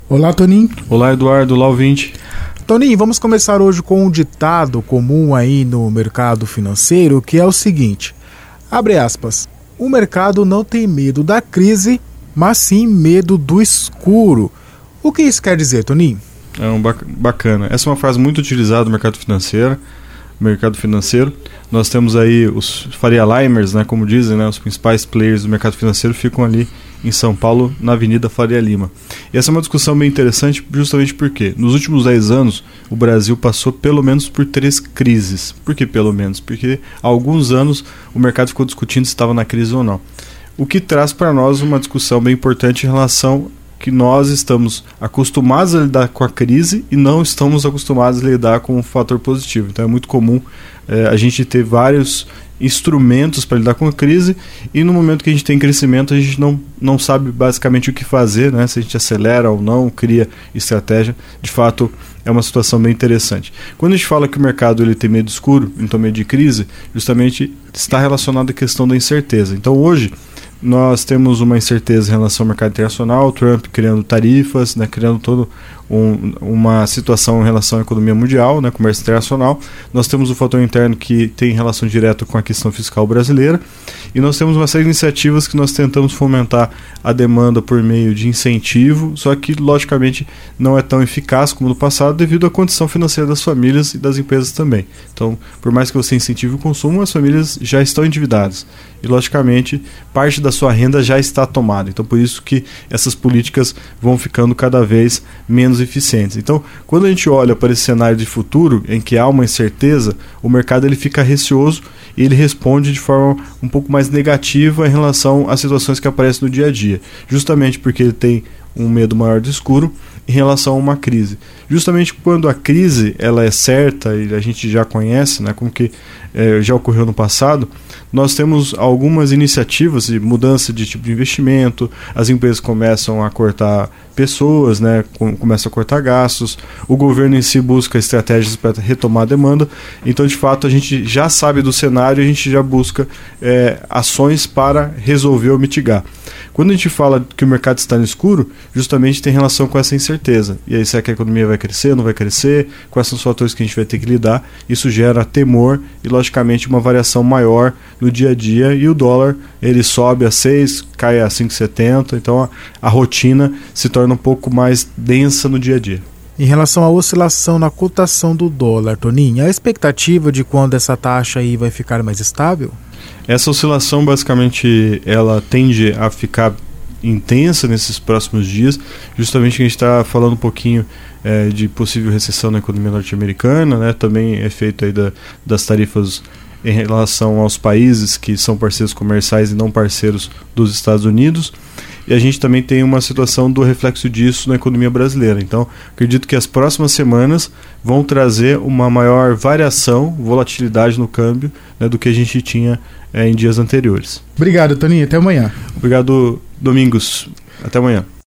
Olá, Toninho. Olá, Eduardo. Olá, ouvinte. Toninho, vamos começar hoje com um ditado comum aí no mercado financeiro, que é o seguinte, abre aspas, o mercado não tem medo da crise, mas sim medo do escuro. O que isso quer dizer, Toninho? Bacana. Essa é uma frase muito utilizada no mercado financeiro. Nós temos aí os Faria Limers, né, como dizem, né, os principais players do mercado financeiro ficam ali em São Paulo, na Avenida Faria Lima. E essa é uma discussão bem interessante justamente porque nos últimos 10 anos o Brasil passou pelo menos por 3 crises. Por que pelo menos? Porque há alguns anos o mercado ficou discutindo se estava na crise ou não. O que traz para nós uma discussão bem importante em relação que nós estamos acostumados a lidar com a crise e não estamos acostumados a lidar com um fator positivo. Então é muito comum a gente ter vários instrumentos para lidar com a crise e no momento que a gente tem crescimento a gente não sabe basicamente o que fazer, né? Se a gente acelera ou não, cria estratégia. De fato é uma situação bem interessante. Quando a gente fala que o mercado ele tem medo escuro, então medo de crise, justamente está relacionado à questão da incerteza. Então hoje nós temos uma incerteza em relação ao mercado internacional, Trump criando tarifas, né, criando toda uma situação em relação à economia mundial, né, comércio internacional. Nós temos o fator interno que tem relação direta com a questão fiscal brasileira e nós temos uma série de iniciativas que nós tentamos fomentar a demanda por meio de incentivo, só que logicamente não é tão eficaz como no passado devido à condição financeira das famílias e das empresas também. Então, por mais que você incentive o consumo, as famílias já estão endividadas e logicamente parte da sua renda já está tomada. Então, por isso que essas políticas vão ficando cada vez menos eficientes. Então, quando a gente olha para esse cenário de futuro, em que há uma incerteza, o mercado ele fica receoso e ele responde de forma um pouco mais negativa em relação às situações que aparecem no dia a dia, justamente porque ele tem um medo maior do escuro em relação a uma crise. Justamente quando a crise ela é certa e a gente já conhece, né, como que já ocorreu no passado, nós temos algumas iniciativas de mudança de tipo de investimento, as empresas começam a cortar pessoas, né, começam a cortar gastos, o governo em si busca estratégias para retomar a demanda, então de fato a gente já sabe do cenário e a gente já busca ações para resolver ou mitigar. Quando a gente fala que o mercado está no escuro, justamente tem relação com essa incerteza. E aí, será que a economia vai crescer, não vai crescer? Quais são os fatores que a gente vai ter que lidar? Isso gera temor e, logicamente, uma variação maior no dia a dia. E o dólar, ele sobe a 6, cai a 5,70. Então, a rotina se torna um pouco mais densa no dia a dia. Em relação à oscilação na cotação do dólar, Toninho, a expectativa de quando essa taxa aí vai ficar mais estável? Essa oscilação, basicamente, ela tende a ficar intensa nesses próximos dias, justamente que a gente está falando um pouquinho de possível recessão na economia norte-americana, né? Também efeito aí das tarifas em relação aos países que são parceiros comerciais e não parceiros dos Estados Unidos. E a gente também tem uma situação do reflexo disso na economia brasileira. Então, acredito que as próximas semanas vão trazer uma maior variação, volatilidade no câmbio, né, do que a gente tinha em dias anteriores. Obrigado, Toninho. Até amanhã. Obrigado, Domingos. Até amanhã.